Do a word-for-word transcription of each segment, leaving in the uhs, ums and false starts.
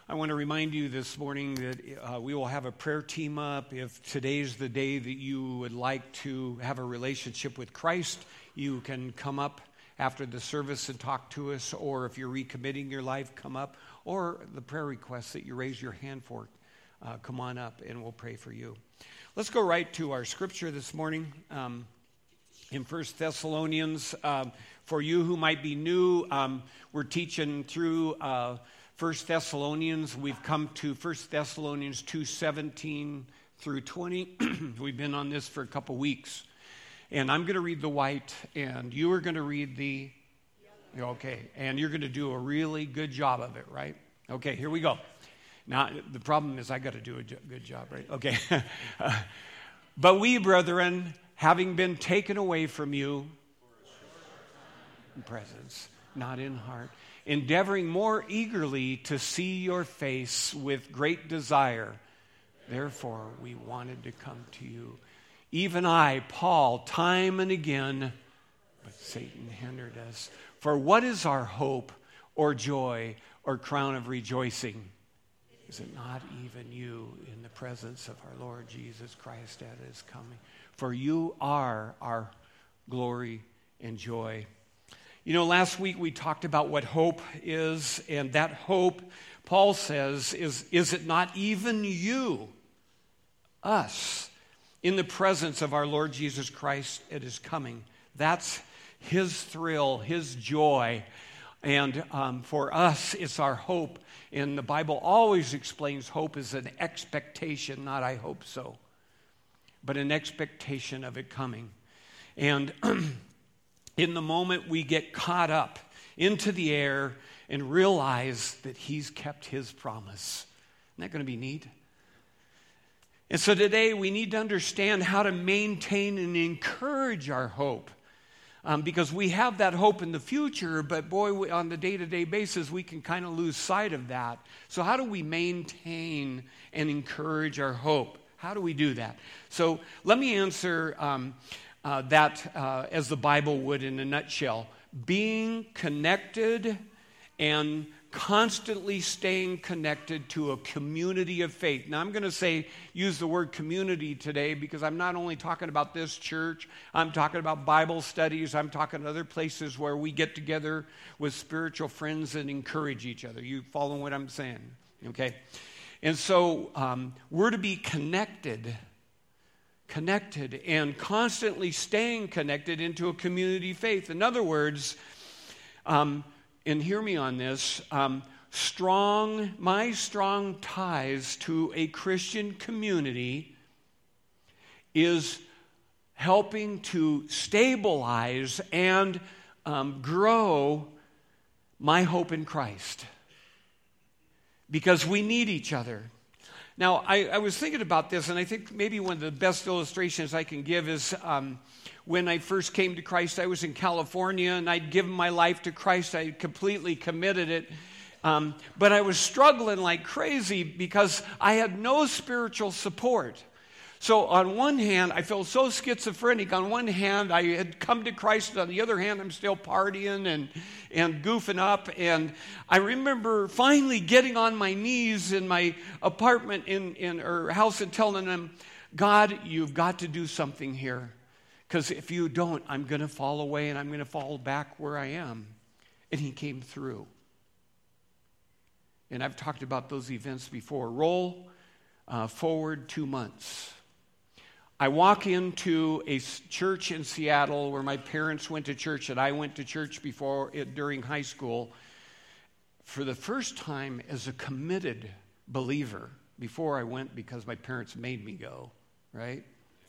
I want to remind you this morning that uh, we will have a prayer team up. If today's the day that you would like to have a relationship with Christ, you can come up after the service and talk to us, or if you're recommitting your life, come up, or the prayer requests that you raise your hand for, uh, come on up and we'll pray for you. Let's go right to our scripture this morning. Um, in First Thessalonians, um, for you who might be new, um, we're teaching through uh, First Thessalonians. We've come to First Thessalonians two seventeen through twenty. We've been on this for a couple weeks. And I'm going to read the white, and you are going to read the... Okay, and you're going to do a really good job of it, right? Okay, here we go. Now, the problem is I got to do a jo- good job, right? Okay. uh, but we, brethren, having been taken away from you in presence, not in heart, endeavoring more eagerly to see your face with great desire. Therefore, we wanted to come to you. Even I, Paul, time and again, but Satan hindered us. For what is our hope or joy or crown of rejoicing? Is it not even you in the presence of our Lord Jesus Christ at his coming? For you are our glory and joy. You know, last week we talked about what hope is, and that hope, Paul says, is, is it not even you, us, in the presence of our Lord Jesus Christ at his coming? That's his thrill, his joy. And um, for us, it's our hope. And the Bible always explains hope as an expectation, not I hope so, but an expectation of it coming. And in the moment we get caught up into the air and realize that he's kept his promise. Isn't that going to be neat? And so today we need to understand how to maintain and encourage our hope. Um, because we have that hope in the future, but boy, we, on the day-to-day basis, we can kind of lose sight of that. So how do we maintain and encourage our hope? How do we do that? So let me answer um, uh, that uh, as the Bible would in a nutshell. Being connected and constantly staying connected to a community of faith. Now, I'm going to say, use the word community today because I'm not only talking about this church, I'm talking about Bible studies, I'm talking other places where we get together with spiritual friends and encourage each other. You follow what I'm saying? Okay? And so, um, we're to be connected, connected, and constantly staying connected into a community faith. In other words, um, and hear me on this, um, strong, my strong ties to a Christian community is helping to stabilize and um, grow my hope in Christ. Because we need each other. Now, I, I was thinking about this, and I think maybe one of the best illustrations I can give is um, when I first came to Christ. I was in California, and I'd given my life to Christ. I completely committed it. Um, but I was struggling like crazy because I had no spiritual support. So on one hand, I felt so schizophrenic. On one hand, I had come to Christ. On the other hand, I'm still partying and, and goofing up. And I remember finally getting on my knees in my apartment in, in or house and telling him, God, you've got to do something here. Because if you don't, I'm going to fall away and I'm going to fall back where I am. And he came through. And I've talked about those events before. Roll uh, forward two months. I walk into a church in Seattle where my parents went to church and I went to church before it, during high school for the first time as a committed believer. Before I went because my parents made me go, right?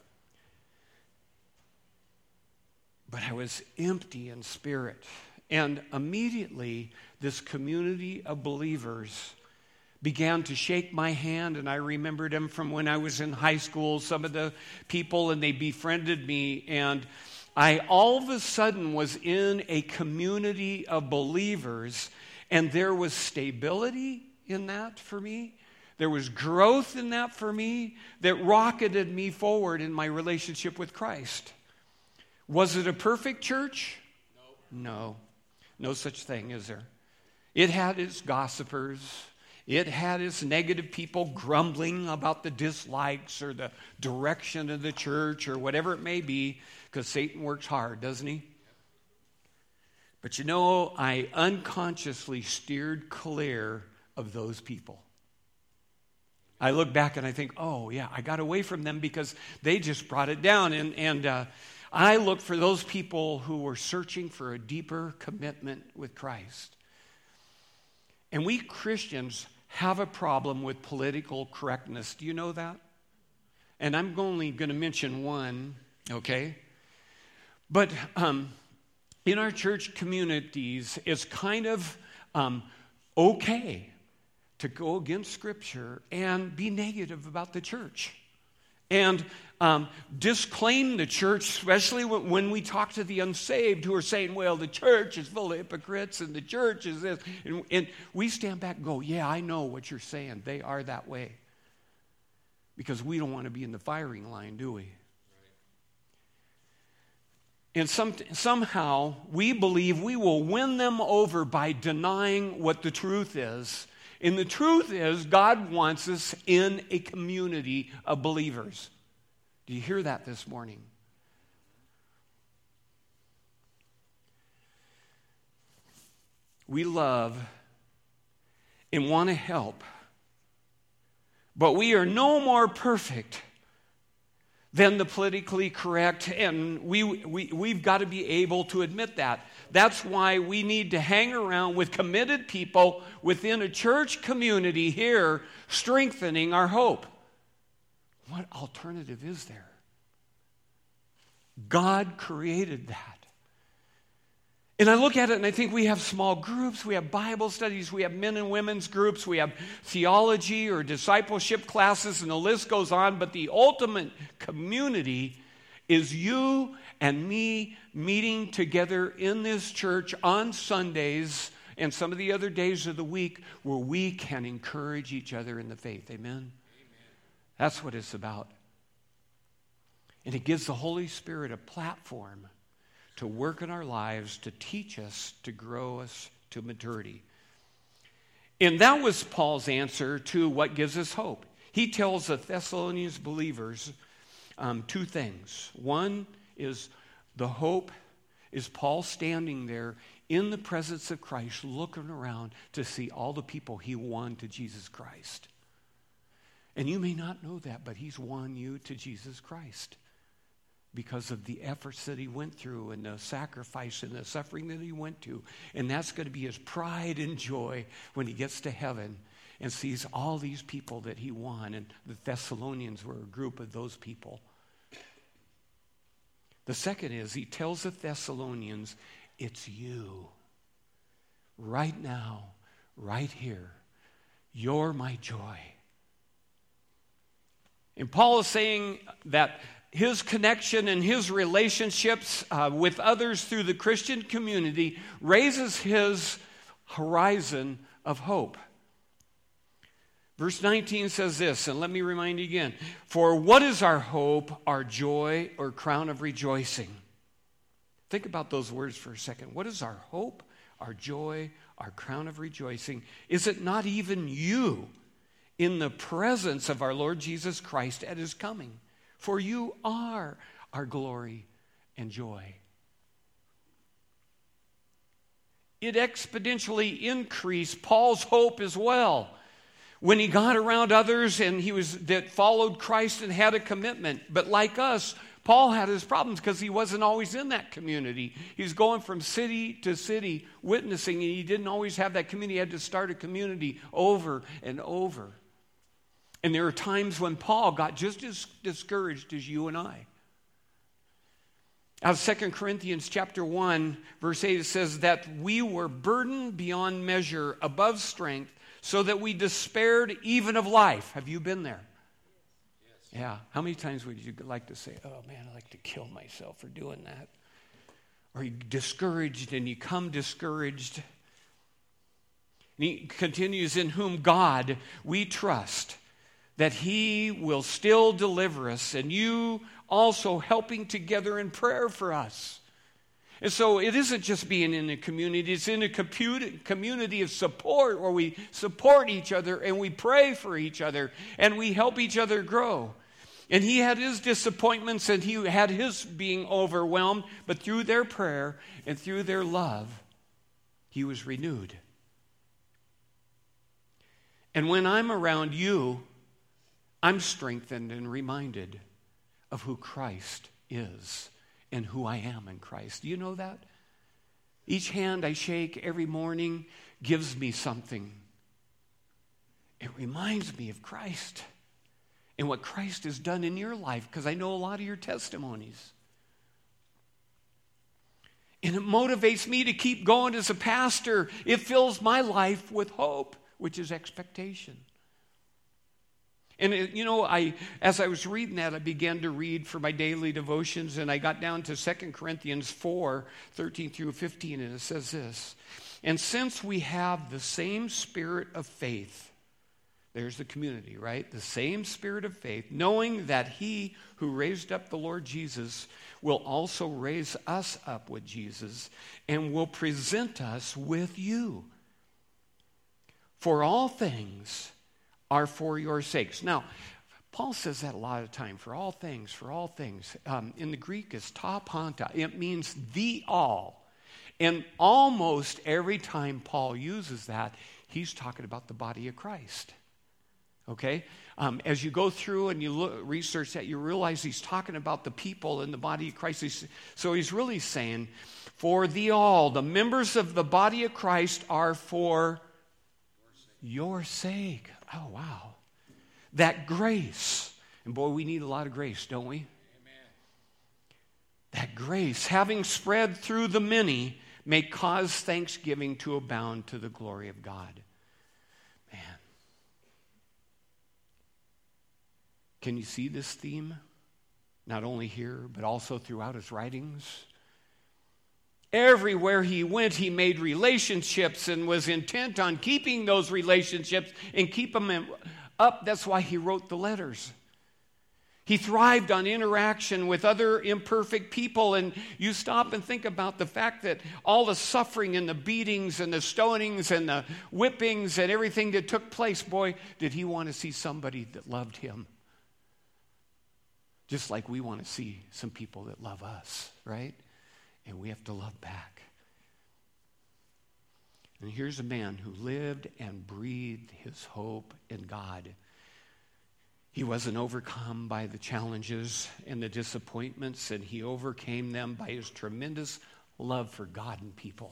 But I was empty in spirit. And immediately this community of believers began to shake my hand, and I remembered them from when I was in high school, some of the people, and they befriended me, and I all of a sudden was in a community of believers, and there was stability in that for me. There was growth in that for me that rocketed me forward in my relationship with Christ. Was it a perfect church? No. No. No such thing, is there? It had its gossipers. It had its negative people grumbling about the dislikes or the direction of the church or whatever it may be, because Satan works hard, doesn't he? But you know, I unconsciously steered clear of those people. I look back and I think, oh yeah, I got away from them because they just brought it down. And, and uh, I look for those people who were searching for a deeper commitment with Christ. And we Christians have a problem with political correctness. Do you know that? And I'm only going to mention one, okay? But um, in our church communities, it's kind of um, okay to go against Scripture and be negative about the church. And um, disclaim the church, especially when, when we talk to the unsaved who are saying, well, the church is full of hypocrites and the church is this. And, and we stand back and go, yeah, I know what you're saying. They are that way. Because we don't want to be in the firing line, do we? And some, somehow we believe we will win them over by denying what the truth is. And the truth is, God wants us in a community of believers. Do you hear that this morning? We love and want to help, but we are no more perfect than the politically correct, and we, we, we've got to be able to admit that. That's why we need to hang around with committed people within a church community here, strengthening our hope. What alternative is there? God created that. And I look at it and I think we have small groups, we have Bible studies, we have men and women's groups, we have theology or discipleship classes, and the list goes on. But the ultimate community is you and me meeting together in this church on Sundays and some of the other days of the week where we can encourage each other in the faith. Amen? Amen. That's what it's about. And it gives the Holy Spirit a platform to work in our lives, to teach us, to grow us to maturity. And that was Paul's answer to what gives us hope. He tells the Thessalonians believers um, two things. One is the hope is Paul standing there in the presence of Christ, looking around to see all the people he won to Jesus Christ. And you may not know that, but he's won you to Jesus Christ because of the efforts that he went through and the sacrifice and the suffering that he went to. And that's going to be his pride and joy when he gets to heaven and sees all these people that he won. And the Thessalonians were a group of those people. The second is he tells the Thessalonians, it's you. Right now, right here. You're my joy. And Paul is saying that his connection and his relationships uh, with others through the Christian community raises his horizon of hope. Verse nineteen says this, and let me remind you again. For what is our hope, our joy, or crown of rejoicing? Think about those words for a second. What is our hope, our joy, our crown of rejoicing? Is it not even you in the presence of our Lord Jesus Christ at his coming? For you are our glory and joy. It exponentially increased Paul's hope as well when he got around others and he was that followed Christ and had a commitment. But like us, Paul had his problems because he wasn't always in that community. He was going from city to city witnessing, and he didn't always have that community. He had to start a community over and over. And there are times when Paul got just as discouraged as you and I. Out of Second Corinthians chapter one, verse eight, it says that we were burdened beyond measure, above strength, so that we despaired even of life. Have you been there? Yes. Yeah. How many times would you like to say, oh man, I'd like to kill myself for doing that? Or you discouraged and you come discouraged. And he continues, in whom God we trust, that he will still deliver us, and you also helping together in prayer for us. And so it isn't just being in a community, it's in a community of support where we support each other and we pray for each other and we help each other grow. And he had his disappointments and he had his being overwhelmed, but through their prayer and through their love, he was renewed. And when I'm around you, I'm strengthened and reminded of who Christ is and who I am in Christ. Do you know that? Each hand I shake every morning gives me something. It reminds me of Christ and what Christ has done in your life, because I know a lot of your testimonies. And it motivates me to keep going as a pastor. It fills my life with hope, which is expectation. And, it, you know, I as I was reading that, I began to read for my daily devotions, and I got down to Second Corinthians four, thirteen through fifteen, and it says this, and since we have the same spirit of faith, there's the community, right? The same spirit of faith, knowing that he who raised up the Lord Jesus will also raise us up with Jesus and will present us with you. For all things are for your sakes. Now, Paul says that a lot of time. For all things, for all things. Um, in the Greek, it's ta panta. It means the all. And almost every time Paul uses that, he's talking about the body of Christ. Okay? Um, as you go through and you look, research that, you realize he's talking about the people in the body of Christ. He's, so he's really saying, for the all, the members of the body of Christ are for your sake. Oh, wow. That grace. And boy, we need a lot of grace, don't we? Amen. That grace, having spread through the many, may cause thanksgiving to abound to the glory of God. Man. Can you see this theme? Not only here, but also throughout his writings. Everywhere he went, he made relationships and was intent on keeping those relationships and keep them up. That's why he wrote the letters. He thrived on interaction with other imperfect people. And you stop and think about the fact that all the suffering and the beatings and the stonings and the whippings and everything that took place, boy, did he want to see somebody that loved him. Just like we want to see some people that love us, right? And we have to love back. And here's a man who lived and breathed his hope in God. He wasn't overcome by the challenges and the disappointments, and he overcame them by his tremendous love for God and people.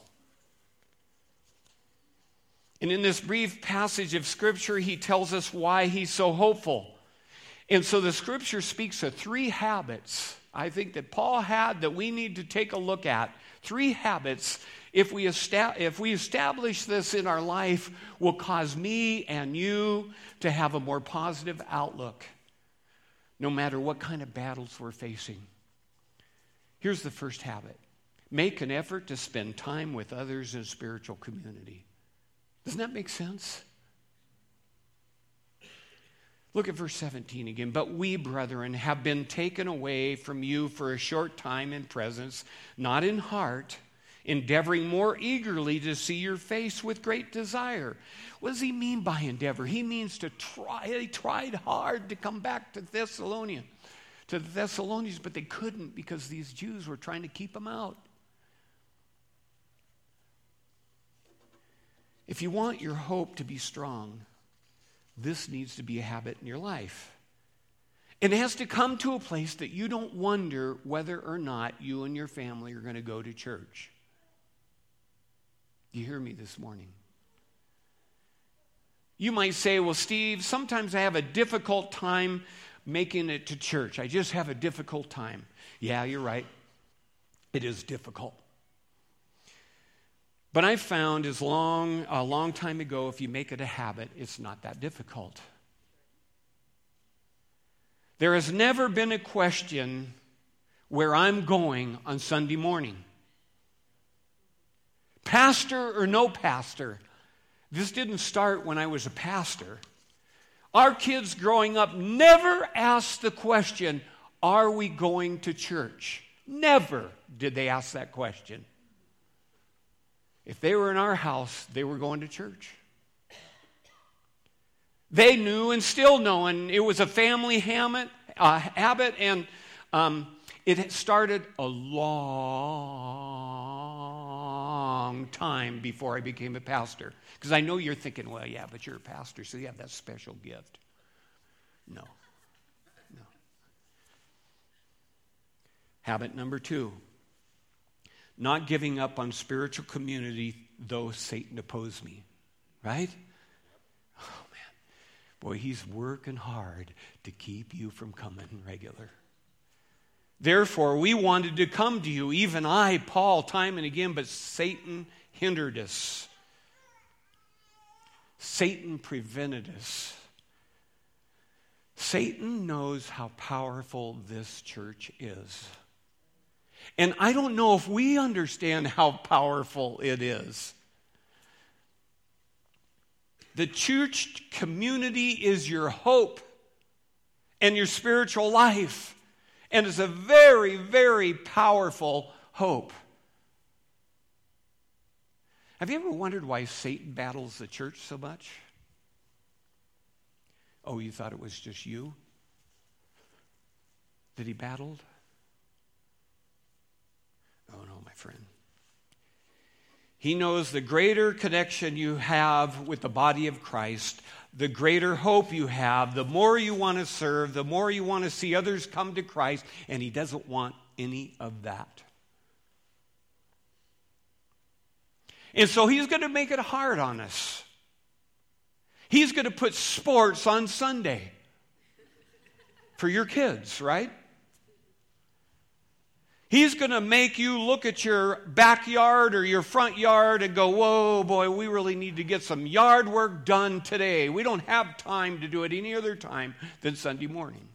And in this brief passage of Scripture, he tells us why he's so hopeful. And so the Scripture speaks of three habits I think that Paul had that we need to take a look at. Three habits, if we, esta- if we establish this in our life, will cause me and you to have a more positive outlook, no matter what kind of battles we're facing. Here's the first habit. Make an effort to spend time with others in spiritual community. Doesn't that make sense? Look at verse seventeen again. But we, brethren, have been taken away from you for a short time in presence, not in heart, endeavoring more eagerly to see your face with great desire. What does he mean by endeavor? He means to try. They tried hard to come back to Thessalonica, to the Thessalonians, but they couldn't because these Jews were trying to keep them out. If you want your hope to be strong, this needs to be a habit in your life. It has to come to a place that you don't wonder whether or not you and your family are going to go to church. Do you hear me this morning? You might say, well, Steve, sometimes I have a difficult time making it to church. I just have a difficult time. Yeah, you're right. It is difficult. But I found as long, a long time ago, if you make it a habit, it's not that difficult. There has never been a question where I'm going on Sunday morning. Pastor or no pastor, this didn't start when I was a pastor. Our kids growing up never asked the question, are we going to church? Never did they ask that question. If they were in our house, they were going to church. They knew and still know, and it was a family habit, uh, habit and um, it started a long time before I became a pastor. Because I know you're thinking, well, yeah, but you're a pastor, so you have that special gift. No. No. Habit number two, not giving up on spiritual community, though Satan oppose me. Right? Oh, man. Boy, he's working hard to keep you from coming regular. Therefore, we wanted to come to you, even I, Paul, time and again, but Satan hindered us. Satan prevented us. Satan knows how powerful this church is. And I don't know if we understand how powerful it is. The church community is your hope and your spiritual life. And it's a very, very powerful hope. Have you ever wondered why Satan battles the church so much? Oh, you thought it was just you that he battled? Oh, no, my friend. He knows the greater connection you have with the body of Christ, the greater hope you have, the more you want to serve, the more you want to see others come to Christ, and he doesn't want any of that. And so he's going to make it hard on us. He's going to put sports on Sunday for your kids, right? He's going to make you look at your backyard or your front yard and go, whoa, boy, we really need to get some yard work done today. We don't have time to do it any other time than Sunday morning.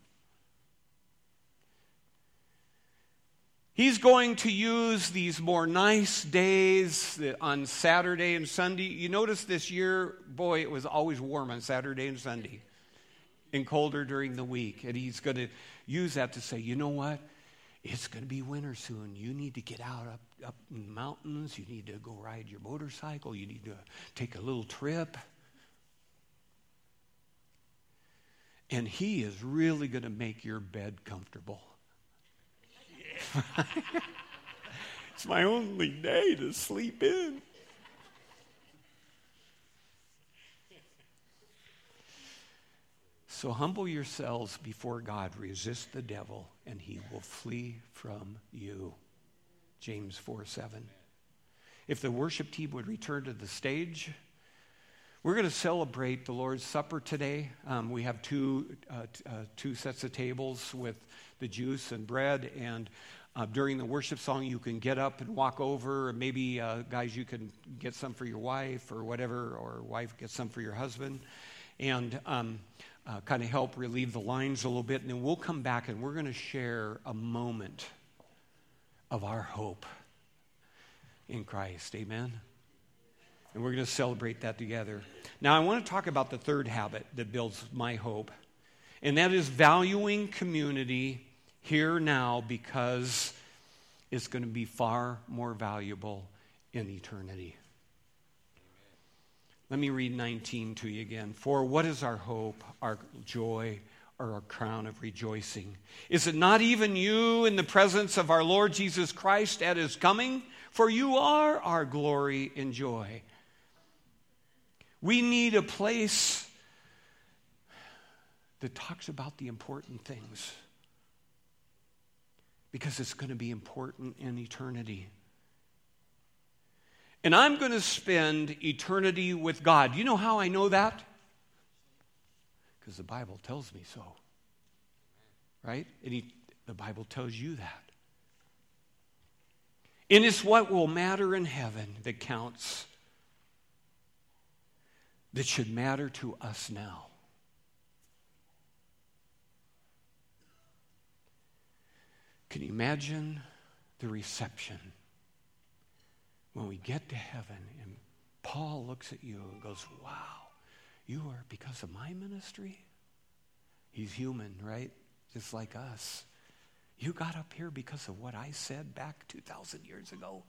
He's going to use these more nice days on Saturday and Sunday. You notice this year, boy, it was always warm on Saturday and Sunday and colder during the week. And he's going to use that to say, you know what? It's going to be winter soon. You need to get out up, up in the mountains. You need to go ride your motorcycle. You need to take a little trip. And he is really going to make your bed comfortable. Yeah. It's my only day to sleep in. So humble yourselves before God, resist the devil, and he will flee from you. James four seven. If the worship team would return to the stage, we're going to celebrate the Lord's Supper today. Um, we have two, uh, t- uh, two sets of tables with the juice and bread, and uh, during the worship song, you can get up and walk over, or maybe, uh, guys, you can get some for your wife or whatever, or wife get some for your husband. And um, Uh, kind of help relieve the lines a little bit, and then we'll come back and we're going to share a moment of our hope in Christ. Amen? And we're going to celebrate that together. Now, I want to talk about the third habit that builds my hope, and that is valuing community here now, because it's going to be far more valuable in eternity. Let me read nineteen to you again. For what is our hope, our joy, or our crown of rejoicing? Is it not even you in the presence of our Lord Jesus Christ at his coming? For you are our glory and joy. We need a place that talks about the important things, because it's going to be important in eternity. And I'm going to spend eternity with God. You know how I know that? Because the Bible tells me so. Right? And he, the Bible tells you that. And it's what will matter in heaven that counts, that should matter to us now. Can you imagine the reception when we get to heaven and Paul looks at you and goes, wow, you are because of my ministry? He's human, right? Just like us. You got up here because of what I said back two thousand years ago.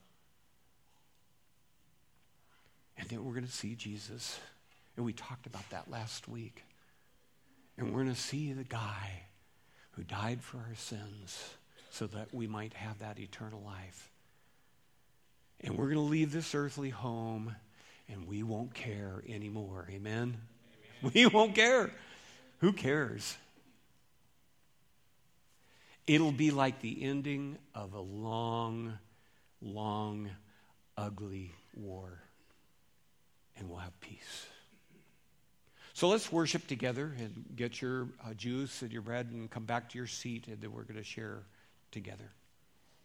And then we're going to see Jesus. And we talked about that last week. And we're going to see the guy who died for our sins so that we might have that eternal life. And we're going to leave this earthly home and we won't care anymore. Amen? Amen. We won't care. Who cares? It'll be like the ending of a long, long, ugly war. And we'll have peace. So let's worship together and get your uh, juice and your bread and come back to your seat, and then we're going to share together.